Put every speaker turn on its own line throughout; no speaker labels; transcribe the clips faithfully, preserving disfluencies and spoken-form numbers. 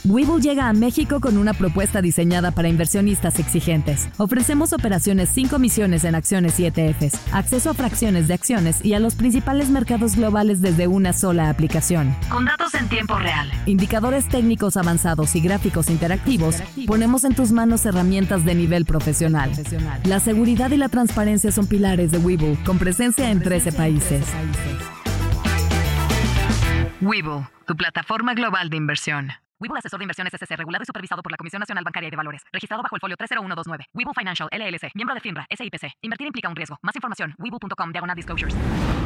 Webull llega a México con una propuesta diseñada para inversionistas exigentes. Ofrecemos operaciones sin comisiones en acciones y E T Fs, acceso a fracciones de acciones y a los principales mercados globales desde una sola aplicación. Con datos en tiempo real, indicadores técnicos avanzados y gráficos interactivos, ponemos en tus manos herramientas de nivel profesional. La seguridad y la transparencia son pilares de Webull, con presencia en trece países. Webull, tu plataforma global de inversión. Webull Asesor de Inversiones S C, regulado y supervisado por la Comisión Nacional Bancaria y de Valores. Registrado bajo el folio tres cero uno dos nueve. Webull Financial, L L C. Miembro de FINRA, S I P C. Invertir implica un riesgo. Más información, webull punto com, diagonal disclosures.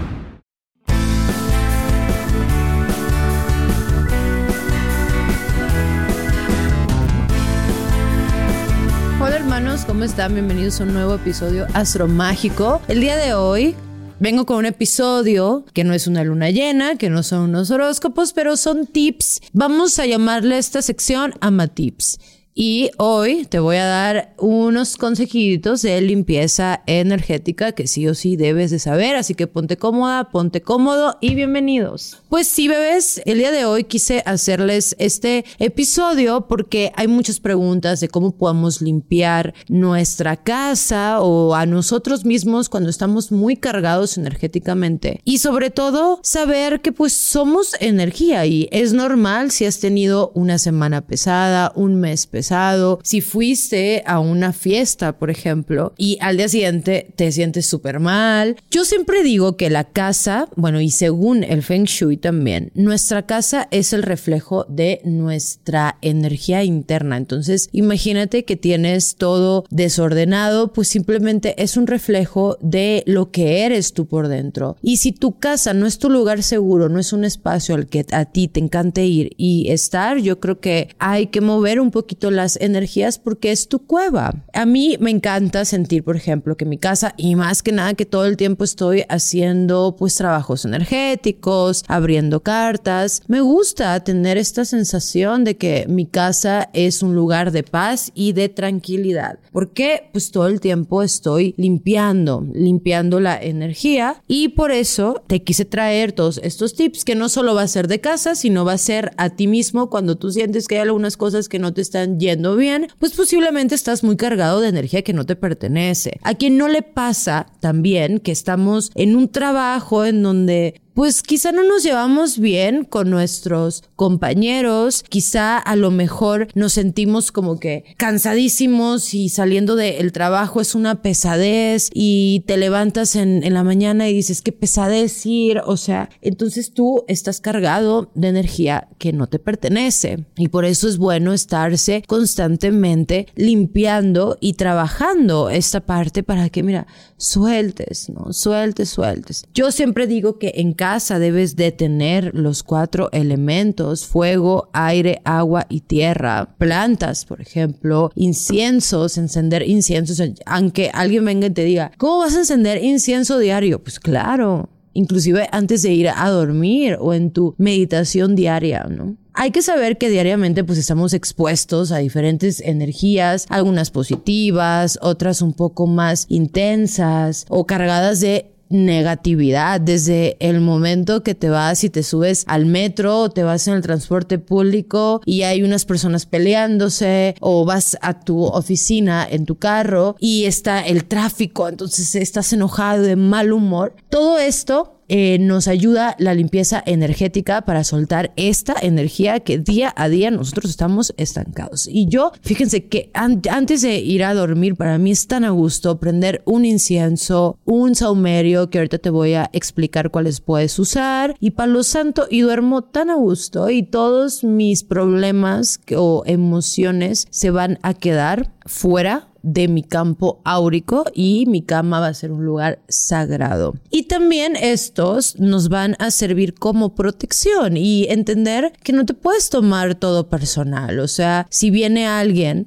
Hola hermanos, ¿cómo están? Bienvenidos a un nuevo episodio Astromágico. El día de hoy vengo con un episodio que no es una luna llena, que no son unos horóscopos, pero son tips. Vamos a llamarle a esta sección Ama Tips. Y hoy te voy a dar unos consejitos de limpieza energética que sí o sí debes de saber. Así que ponte cómoda, ponte cómodo y bienvenidos. Pues sí, bebés, el día de hoy quise hacerles este episodio porque hay muchas preguntas de cómo podemos limpiar nuestra casa o a nosotros mismos cuando estamos muy cargados energéticamente. Y sobre todo, saber que pues somos energía y es normal si has tenido una semana pesada, un mes pesado. Si fuiste a una fiesta, por ejemplo, y al día siguiente te sientes súper mal. Yo siempre digo que la casa, bueno, y según el Feng Shui también, nuestra casa es el reflejo de nuestra energía interna. Entonces, imagínate que tienes todo desordenado, pues simplemente es un reflejo de lo que eres tú por dentro. Y si tu casa no es tu lugar seguro, no es un espacio al que a ti te encante ir y estar, yo creo que hay que mover un poquito las energías porque es tu cueva. A mí me encanta sentir, por ejemplo, que mi casa, y más que nada que todo el tiempo estoy haciendo pues trabajos energéticos, abriendo cartas. Me gusta tener esta sensación de que mi casa es un lugar de paz y de tranquilidad. Porque pues todo el tiempo estoy limpiando, limpiando la energía y por eso te quise traer todos estos tips que no solo va a ser de casa, sino va a ser a ti mismo cuando tú sientes que hay algunas cosas que no te están yendo bien, pues posiblemente estás muy cargado de energía que no te pertenece. A quien no le pasa también que estamos en un trabajo en donde pues quizá no nos llevamos bien con nuestros compañeros, quizá a lo mejor nos sentimos como que cansadísimos y saliendo del trabajo es una pesadez y te levantas en, en la mañana y dices qué pesadez ir, o sea, entonces tú estás cargado de energía que no te pertenece y por eso es bueno estarse constantemente limpiando y trabajando esta parte para que, mira, sueltes, ¿no? Sueltes, sueltes. Yo siempre digo que en casa casa debes de tener los cuatro elementos: fuego, aire, agua y tierra. Plantas, por ejemplo, inciensos, encender inciensos. Aunque alguien venga y te diga, ¿cómo vas a encender incienso diario? Pues claro, inclusive antes de ir a dormir o en tu meditación diaria, ¿no? Hay que saber que diariamente pues estamos expuestos a diferentes energías, algunas positivas, otras un poco más intensas o cargadas de negatividad. Desde el momento que te vas y te subes al metro o te vas en el transporte público y hay unas personas peleándose, o vas a tu oficina en tu carro y está el tráfico, entonces estás enojado, de mal humor. Todo esto Eh, nos ayuda la limpieza energética para soltar esta energía que día a día nosotros estamos estancados. Y yo, fíjense que an- antes de ir a dormir, para mí es tan a gusto prender un incienso, un saumerio, que ahorita te voy a explicar cuáles puedes usar, y palo santo, y duermo tan a gusto y todos mis problemas que, o emociones se van a quedar fuera de mi campo áurico y mi cama va a ser un lugar sagrado. Y también estos nos van a servir como protección y entender que no te puedes tomar todo personal. O sea, si viene alguien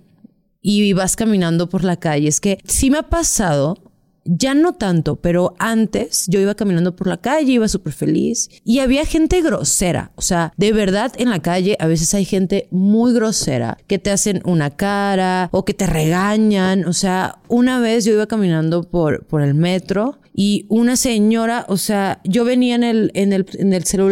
y vas caminando por la calle, es que sí me ha pasado. Ya no tanto, pero antes yo iba caminando por la calle, iba súper feliz y había gente grosera. O sea, de verdad en la calle a veces hay gente muy grosera que te hacen una cara o que te regañan. O sea, una vez yo iba caminando por, por el metro y una señora, o sea, yo venía en el, en el, en el celular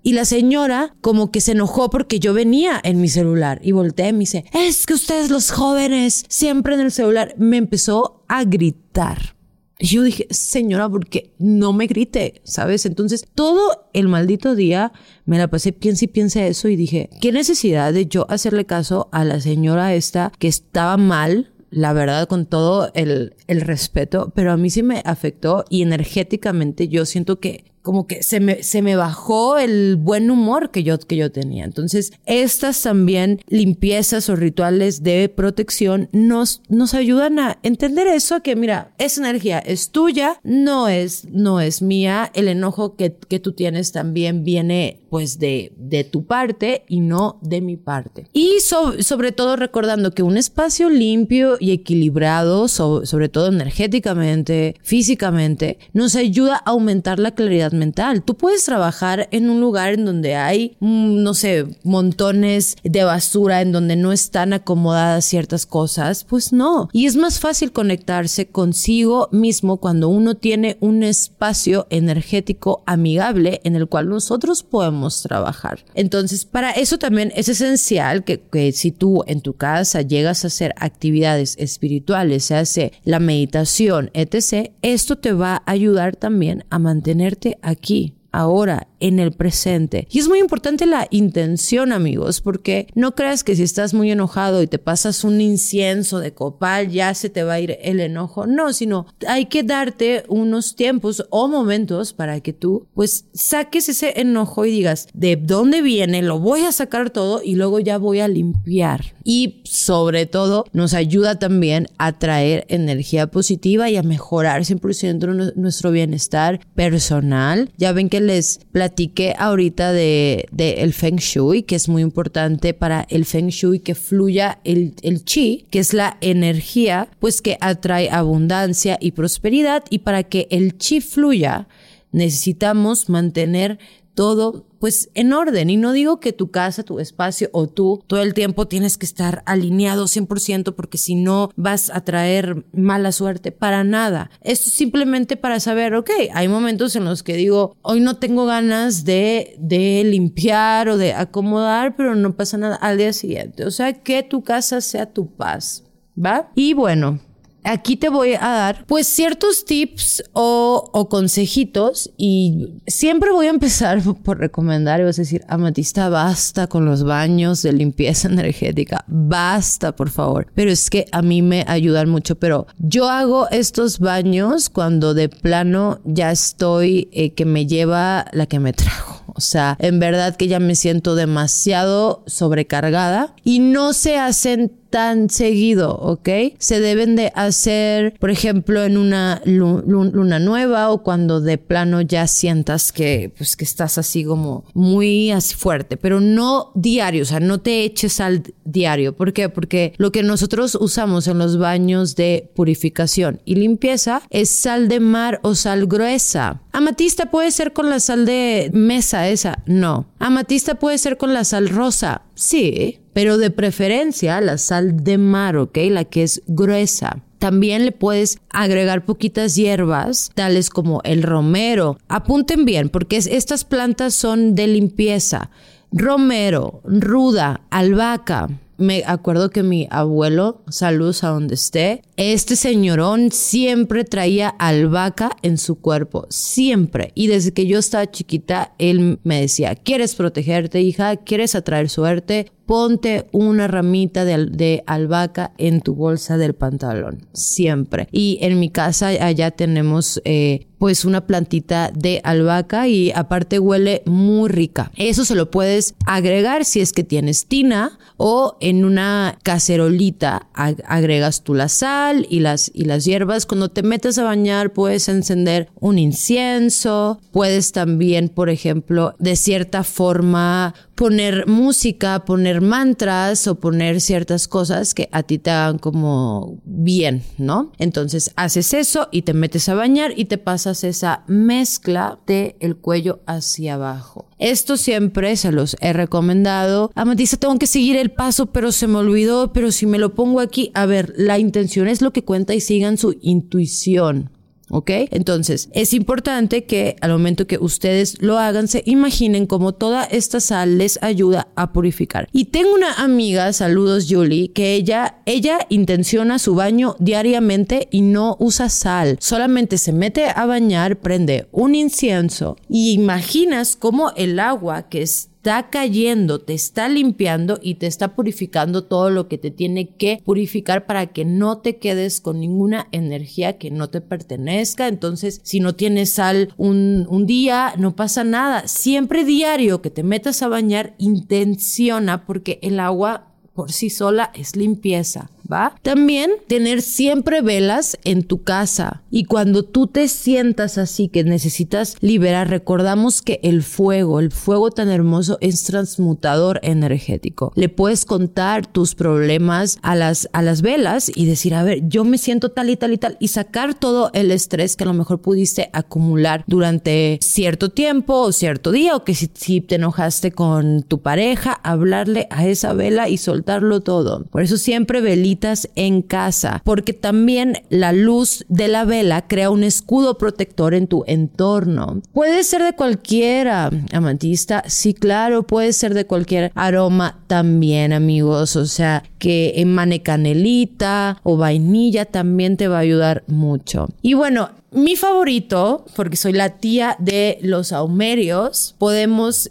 Y la señora como que se enojó porque yo venía en mi celular y volteé y me dice, es que ustedes los jóvenes siempre en el celular. Me empezó a gritar. Y yo dije, señora, ¿por qué no me grite? ¿Sabes? Entonces, todo el maldito día me la pasé, piense y piense eso y dije, ¿qué necesidad de yo hacerle caso a la señora esta que estaba mal? La verdad, con todo el, el respeto, pero a mí sí me afectó y energéticamente yo siento que como que se me, se me bajó el buen humor que yo, que yo tenía. Entonces, estas también limpiezas o rituales de protección nos, nos ayudan a entender eso, que mira, esa energía es tuya, no es, no es mía. El enojo que, que tú tienes también viene pues de, de tu parte y no de mi parte. Y so, sobre todo recordando que un espacio limpio y equilibrado, so, sobre todo energéticamente, físicamente, nos ayuda a aumentar la claridad mental. Tú puedes trabajar en un lugar en donde hay, no sé, montones de basura, en donde no están acomodadas ciertas cosas. Pues no. Y es más fácil conectarse consigo mismo cuando uno tiene un espacio energético amigable en el cual nosotros podemos trabajar. Entonces, para eso también es esencial que, que si tú en tu casa llegas a hacer actividades espirituales, se hace la meditación, etcétera, esto te va a ayudar también a mantenerte aquí, ahora, en el presente. Y es muy importante la intención, amigos, porque no creas que si estás muy enojado y te pasas un incienso de copal, ya se te va a ir el enojo. No, sino hay que darte unos tiempos o momentos para que tú, pues, saques ese enojo y digas, ¿de dónde viene? Lo voy a sacar todo y luego ya voy a limpiar. Y sobre todo, nos ayuda también a traer energía positiva y a mejorar cien por ciento nuestro bienestar personal. Ya ven que les platiqué ahorita de, de el Feng Shui, que es muy importante para el Feng Shui que fluya el, el Qi, que es la energía, pues que atrae abundancia y prosperidad. Y para que el Qi fluya, necesitamos mantener todo pues en orden. Y no digo que tu casa, tu espacio o tú todo el tiempo tienes que estar alineado cien por ciento porque si no vas a traer mala suerte, para nada. Esto es simplemente para saber, ok, hay momentos en los que digo, hoy no tengo ganas de, de limpiar o de acomodar, pero no pasa nada al día siguiente. O sea, que tu casa sea tu paz, ¿va? Y bueno, aquí te voy a dar pues ciertos tips o, o consejitos y siempre voy a empezar por recomendar y vas a decir, Amatista, basta con los baños de limpieza energética, basta por favor, pero es que a mí me ayudan mucho, pero yo hago estos baños cuando de plano ya estoy eh, que me lleva la que me trajo. O sea, en verdad que ya me siento demasiado sobrecargada y no se hacen tan seguido, ¿ok? Se deben de hacer, por ejemplo, en una luna nueva o cuando de plano ya sientas que, pues, que estás así como muy así fuerte, pero no diario, o sea, no te eches sal diario. ¿Por qué? Porque lo que nosotros usamos en los baños de purificación y limpieza es sal de mar o sal gruesa. Amatista puede ser con la sal de mesa esa, no. Amatista puede ser con la sal rosa, sí, pero de preferencia la sal de mar, ¿ok? La que es gruesa. También le puedes agregar poquitas hierbas, tales como el romero. Apunten bien, porque es, estas plantas son de limpieza. Romero, ruda, albahaca. Me acuerdo que mi abuelo, saludos a donde esté, este señorón siempre traía albahaca en su cuerpo, siempre. Y desde que yo estaba chiquita, él me decía, ¿quieres protegerte, hija? ¿Quieres atraer suerte? Ponte una ramita de, de albahaca en tu bolsa del pantalón, siempre. Y en mi casa allá tenemos eh, pues una plantita de albahaca y aparte huele muy rica. Eso se lo puedes agregar si es que tienes tina o en una cacerolita ag- agregas tú la sal y las, y las hierbas. Cuando te metes a bañar puedes encender un incienso, puedes también, por ejemplo, de cierta forma poner música, poner mantras o poner ciertas cosas que a ti te hagan como bien, ¿no? Entonces haces eso y te metes a bañar y te pasas esa mezcla de el cuello hacia abajo. Esto siempre se los he recomendado. Amatista, tengo que seguir el paso, pero se me olvidó, pero si me lo pongo aquí, a ver, la intención es lo que cuenta y sigan su intuición. ¿ok? Entonces, es importante que al momento que ustedes lo hagan, se imaginen cómo toda esta sal les ayuda a purificar. Y tengo una amiga, saludos Julie, que ella, ella intenciona su baño diariamente y no usa sal. Solamente se mete a bañar, prende un incienso y imaginas cómo el agua que es está cayendo, te está limpiando y te está purificando todo lo que te tiene que purificar para que no te quedes con ninguna energía que no te pertenezca. Entonces, si no tienes sal un, un día, no pasa nada. Siempre diario que te metas a bañar, intenciona, porque el agua por sí sola es limpieza, ¿va? También tener siempre velas en tu casa, y cuando tú te sientas así que necesitas liberar, recordamos que el fuego, el fuego tan hermoso es transmutador energético. Le puedes contar tus problemas a las, a las velas y decir, a ver, yo me siento tal y tal y tal, y sacar todo el estrés que a lo mejor pudiste acumular durante cierto tiempo o cierto día, o que si, si te enojaste con tu pareja, hablarle a esa vela y soltarlo todo. Por eso siempre velitas en casa, porque también la luz de la vela crea un escudo protector en tu entorno. Puede ser de cualquiera, amatista, sí, claro, puede ser de cualquier aroma también, amigos, o sea, que emane canelita o vainilla también te va a ayudar mucho. Y bueno, mi favorito, porque soy la tía de los saumerios, podemos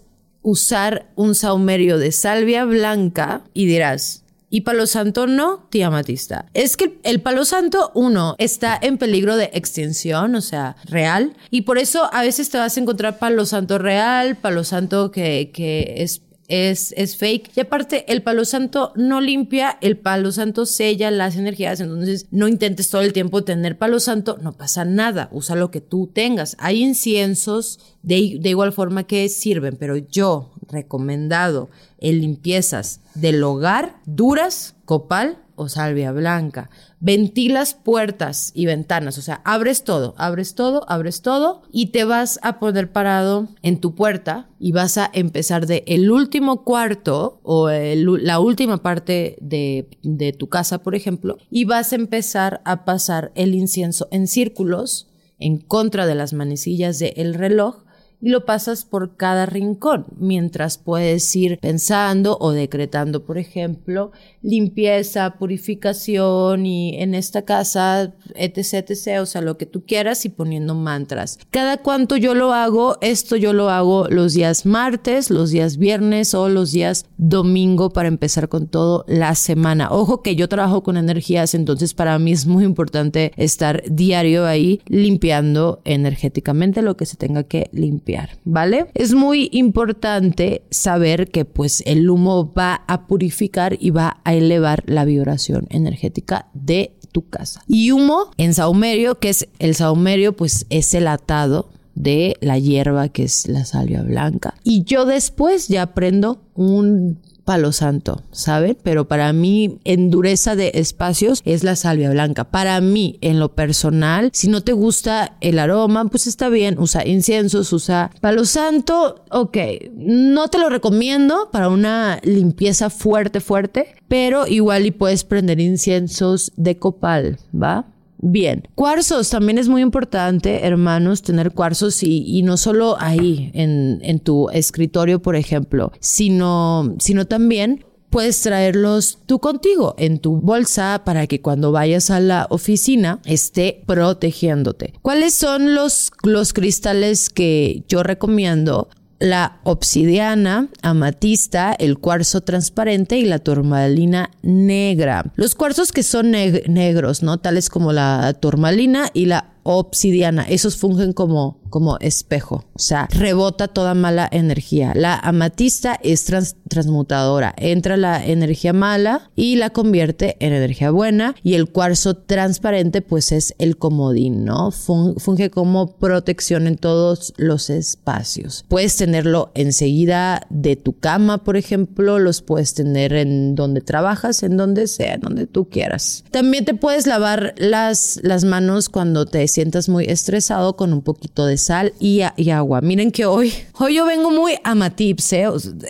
usar un saumerio de salvia blanca. Y dirás, ¿y palo santo no, tía Amatista? Es que el palo santo, uno, está en peligro de extinción, o sea, real. Y por eso a veces te vas a encontrar palo santo real, palo santo que, que es Es, es fake. Y aparte, el palo santo no limpia, el palo santo sella las energías. Entonces, no intentes todo el tiempo tener palo santo, no pasa nada. Usa lo que tú tengas. Hay inciensos de, de igual forma que sirven, pero yo, recomendado en limpiezas del hogar, duras, copal o salvia blanca. Ventilas puertas y ventanas, o sea, abres todo, abres todo, abres todo y te vas a poner parado en tu puerta y vas a empezar de el último cuarto o el, la última parte de, de tu casa, por ejemplo, y vas a empezar a pasar el incienso en círculos en contra de las manecillas del reloj. Y lo pasas por cada rincón, mientras puedes ir pensando o decretando, por ejemplo, limpieza, purificación y en esta casa, etc, etc, o sea, lo que tú quieras, y poniendo mantras. Cada cuánto yo lo hago, esto yo lo hago los días martes, los días viernes o los días domingo para empezar con todo la semana. Ojo que yo trabajo con energías, entonces para mí es muy importante estar diario ahí limpiando energéticamente lo que se tenga que limpiar. ¿Vale? Es muy importante saber que pues el humo va a purificar y va a elevar la vibración energética de tu casa. Y humo en saumerio, que es el saumerio, pues es el atado de la hierba que es la salvia blanca. Y yo después ya prendo un palo santo, ¿saben? Pero para mí, en dureza de espacios, es la salvia blanca. Para mí, en lo personal, si no te gusta el aroma, pues está bien, usa inciensos, usa palo santo, ok. No te lo recomiendo para una limpieza fuerte, fuerte, pero igual y puedes prender inciensos de copal, ¿va? Bien, cuarzos también es muy importante, hermanos, tener cuarzos y, y no solo ahí en, en tu escritorio, por ejemplo, sino, sino también puedes traerlos tú contigo en tu bolsa para que cuando vayas a la oficina esté protegiéndote. ¿Cuáles son los, los cristales que yo recomiendo? La obsidiana, amatista, el cuarzo transparente y la turmalina negra. Los cuarzos que son neg- negros, ¿no? Tales como la turmalina y la obsidiana, esos fungen como, como espejo, o sea, rebota toda mala energía. La amatista es trans, transmutadora, entra la energía mala y la convierte en energía buena, y el cuarzo transparente pues es el comodín, ¿no? Fun, funge como protección en todos los espacios. Puedes tenerlo enseguida de tu cama, por ejemplo, los puedes tener en donde trabajas, en donde sea, en donde tú quieras. También te puedes lavar las, las manos cuando te sientas muy estresado con un poquito de sal y, y agua. Miren que hoy, hoy yo vengo muy amatips, ¿eh? Es,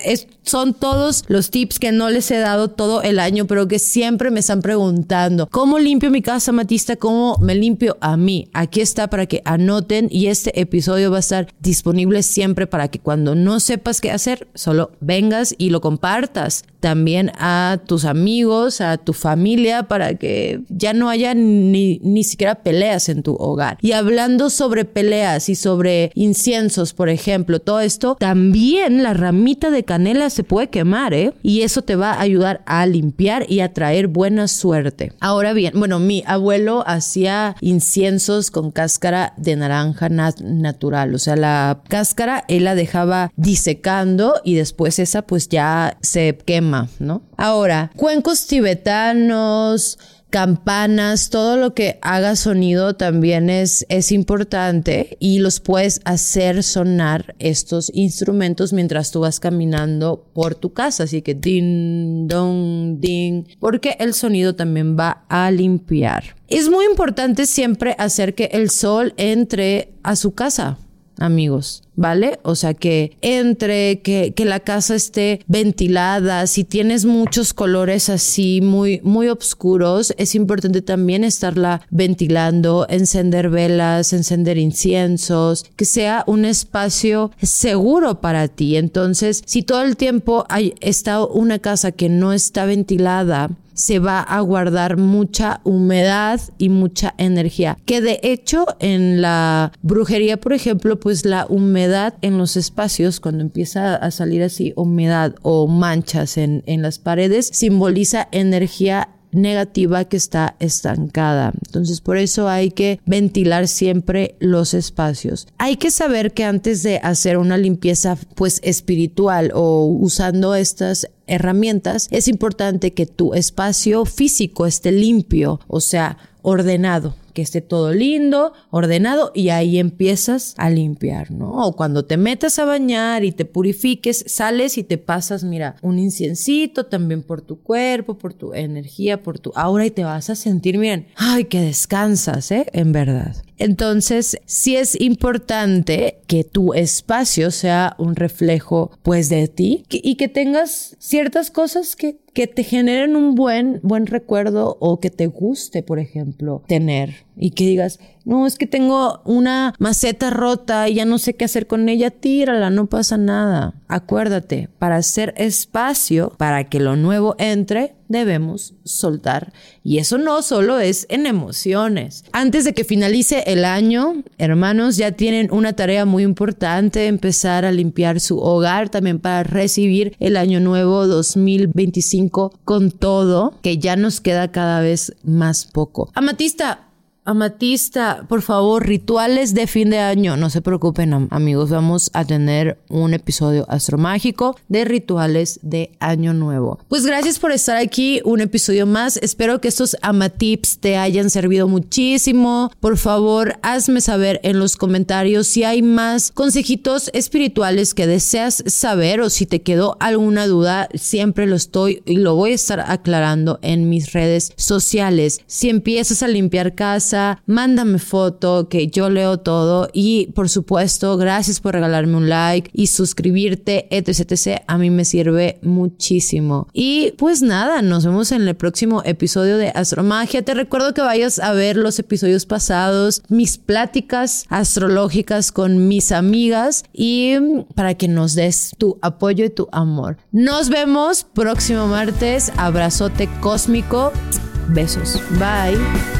son todos los tips que no les he dado todo el año, pero que siempre me están preguntando. ¿Cómo limpio mi casa, Amatista? ¿Cómo me limpio a mí? Aquí está para que anoten, y este episodio va a estar disponible siempre para que cuando no sepas qué hacer, solo vengas y lo compartas también a tus amigos, a tu familia, para que ya no haya ni, ni siquiera peleas en tu hogar. Y hablando sobre peleas y sobre inciensos, por ejemplo, todo esto, también la ramita de canela se puede quemar, ¿eh? Y eso te va a ayudar a limpiar y a traer buena suerte. Ahora bien, bueno, mi abuelo hacía inciensos con cáscara de naranja nat- natural. O sea, la cáscara él la dejaba disecando y después esa pues ya se quema, ¿no? Ahora, cuencos tibetanos, campanas, todo lo que haga sonido también es, es importante, y los puedes hacer sonar estos instrumentos mientras tú vas caminando por tu casa. Así que din, don, din, porque el sonido también va a limpiar. Es muy importante siempre hacer que el sol entre a su casa, amigos, ¿vale? O sea, que entre, que, que la casa esté ventilada. Si tienes muchos colores así muy, muy oscuros, es importante también estarla ventilando, encender velas, encender inciensos, que sea un espacio seguro para ti. Entonces, si todo el tiempo hay, está una casa que no está ventilada, se va a guardar mucha humedad y mucha energía. Que de hecho en la brujería, por ejemplo, pues la humedad en los espacios, cuando empieza a salir así humedad o manchas en, en las paredes, simboliza energía negativa que está estancada. Entonces, por eso hay que ventilar siempre los espacios. Hay que saber que antes de hacer una limpieza pues espiritual o usando estas herramientas, es importante que tu espacio físico esté limpio, o sea, ordenado, que esté todo lindo, ordenado, y ahí empiezas a limpiar, ¿no? O cuando te metas a bañar y te purifiques, sales y te pasas, mira, un inciencito también por tu cuerpo, por tu energía, por tu aura, y te vas a sentir, miren, ay, que descansas, ¿eh? En verdad. Entonces, sí es importante que tu espacio sea un reflejo, pues, de ti, que, y que tengas ciertas cosas que, que te generen un buen, buen recuerdo, o que te guste, por ejemplo, tener. Y que digas, no, es que tengo una maceta rota y ya no sé qué hacer con ella, tírala, no pasa nada. Acuérdate, para hacer espacio, para que lo nuevo entre, debemos soltar. Y eso no solo es en emociones. Antes de que finalice el año, hermanos, ya tienen una tarea muy importante: empezar a limpiar su hogar también para recibir el año nuevo dos mil veinticinco con todo, que ya nos queda cada vez más poco. Amatista, Amatista, por favor, rituales de fin de año. No se preocupen, am- amigos, vamos a tener un episodio astromágico de rituales de año nuevo. Pues gracias por estar aquí, un episodio más. Espero que estos amatips te hayan servido muchísimo. Por favor, hazme saber en los comentarios si hay más consejitos espirituales que deseas saber, o si te quedó alguna duda. Siempre lo estoy y lo voy a estar aclarando en mis redes sociales. Si empiezas a limpiar casa, mándame foto, que yo leo todo. Y por supuesto, gracias por regalarme un like y suscribirte, etc, etc. A mí me sirve muchísimo. Y pues nada, nos vemos en el próximo episodio de Astromagia. Te recuerdo que vayas a ver los episodios pasados, mis pláticas astrológicas con mis amigas, y para que nos des tu apoyo y tu amor. Nos vemos próximo martes. Abrazote cósmico. Besos. Bye.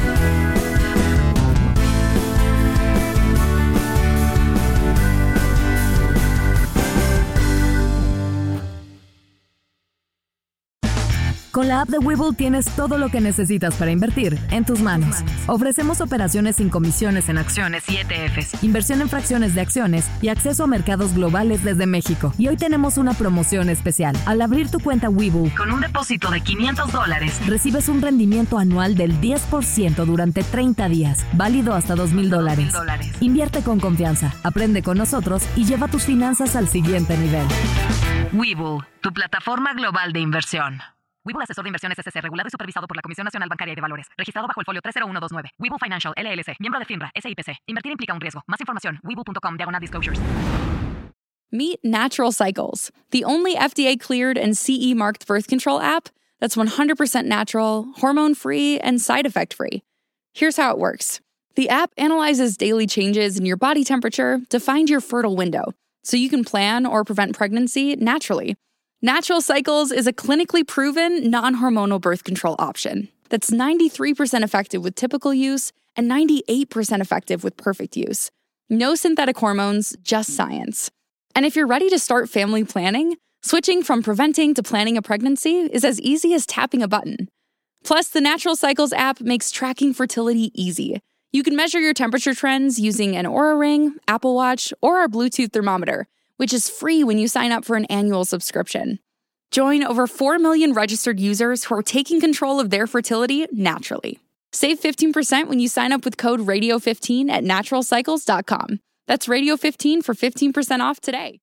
Con la app de Webull tienes todo lo que necesitas para invertir en tus manos. Ofrecemos operaciones sin comisiones en acciones y E T Fs, inversión en fracciones de acciones y acceso a mercados globales desde México. Y hoy tenemos una promoción especial. Al abrir tu cuenta Webull con un depósito de quinientos dólares, recibes un rendimiento anual del diez por ciento durante treinta días, válido hasta dos mil dólares. Invierte con confianza, aprende con nosotros y lleva tus finanzas al siguiente nivel. Webull, tu plataforma global de inversión. Webull Asesor de Inversiones S C, regulado y supervisado por la Comisión Nacional Bancaria y de Valores. Registrado bajo el folio tres cero uno dos nueve. Webull Financial, L L C. Miembro de FINRA, S I P C. Invertir implica un riesgo. Más información, webull punto com, diagonal disclosures.
Meet Natural Cycles, the only F D A-cleared and C E-marked birth control app that's one hundred percent natural, hormone-free, and side effect-free. Here's how it works. The app analyzes daily changes in your body temperature to find your fertile window, so you can plan or prevent pregnancy naturally. Natural Cycles is a clinically proven, non-hormonal birth control option that's ninety-three percent effective with typical use and ninety-eight percent effective with perfect use. No synthetic hormones, just science. And if you're ready to start family planning, switching from preventing to planning a pregnancy is as easy as tapping a button. Plus, the Natural Cycles app makes tracking fertility easy. You can measure your temperature trends using an Oura Ring, Apple Watch, or our Bluetooth thermometer, which is free when you sign up for an annual subscription. Join over four million registered users who are taking control of their fertility naturally. Save fifteen percent when you sign up with code radio fifteen at natural cycles dot com. That's radio fifteen for fifteen percent off today.